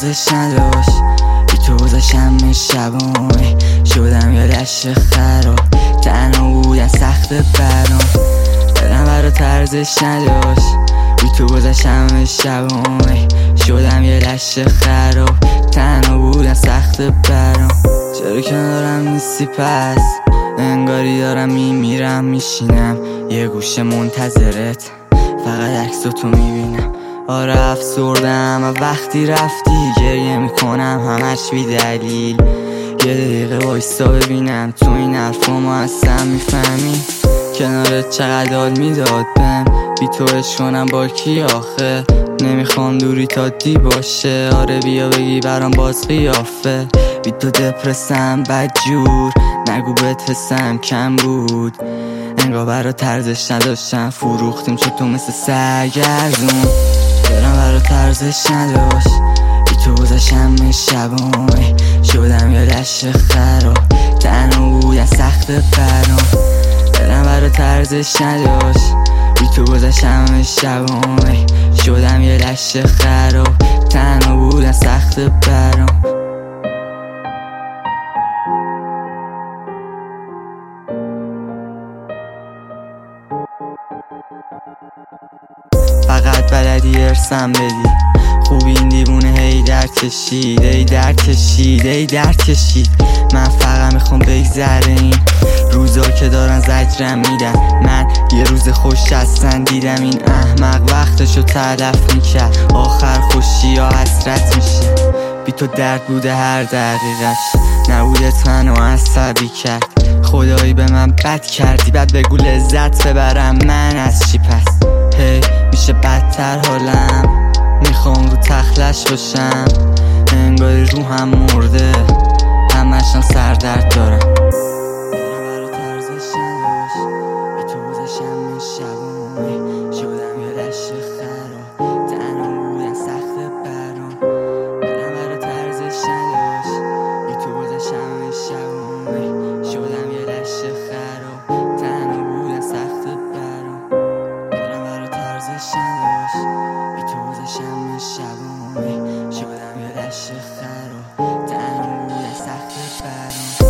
ارزش نداشت. بی تو گذاشتم شبامه، شدم یه دشت خراب. تنها بودن سخت برام، دلم برات ارزش نداشت. بی تو گذاشتم شبامه، شدم یه دشت خراب. تنها بودن سخت برام. چرا کنارم نیستی پس؟ انگاری دارم میمیرم، میشینم یه گوشه منتظرت، فقط عکساتو میبینم. آره افسردم و وقتی رفتی، گریه میکنم همش بی دلیل. یه دقیقه وایستا ببینم تو این حرفامو اصلا میفهمی؟ کنارت چقدر حال میداد بهم، بی تو عشق کنم با کی آخه؟ نمیخوام دوری تا دی باشه، آره بیا بگی برام باز قیافه. بی تو دپرسم بدجور، نگو بهت حسم کم بود. انگار برات ارزش نداشتم، فروختیم چون تو مثل سرگردون. دلم برات ارزش نداشت. بی تو گذاشتم شبامه، شدم یه دشت خراب. تنها بودن سخت برام، دلم برات ارزش نداشت. بی تو گذاشتم شبامه، شدم یه دشت خراب. تنها بودن سخت برام. فقط بلدی ارسم بدی، خوب این دیوونه هی درد کشید، ای درد کشید، ای درد کشید. من فقط میخوام بگذره این روزا که دارن زجرم میدن. من یه روز خوش هستن دیدم این احمق وقتشو تلف میکرد، آخر خوشی یا حسرت میشه. بی تو درد بوده هر دقیقش، نبوده تنو عصبی کرد. خدایی به من بد کردی، بعد بگو لذت ببرم من از چی پس؟ هی میشه بدتر حالم، میخوام رو تخلش باشم. انگاری روحم مرده، همشم سردرد دارم. برات ارزش نداشت. بی تو گذاشتم شبامه، شدم یه دشت خراب. تنها بودن سخت برام، دلم برات ارزش نداشت. بی تو گذاشتم شبامه، شدم یه دشت خراب. تنها بودن سخت برام، دلم برات ارزش نداشت. بی تو گذاشتم شبامه، شدم یه دشت خراب. تنها بودن سخت برام.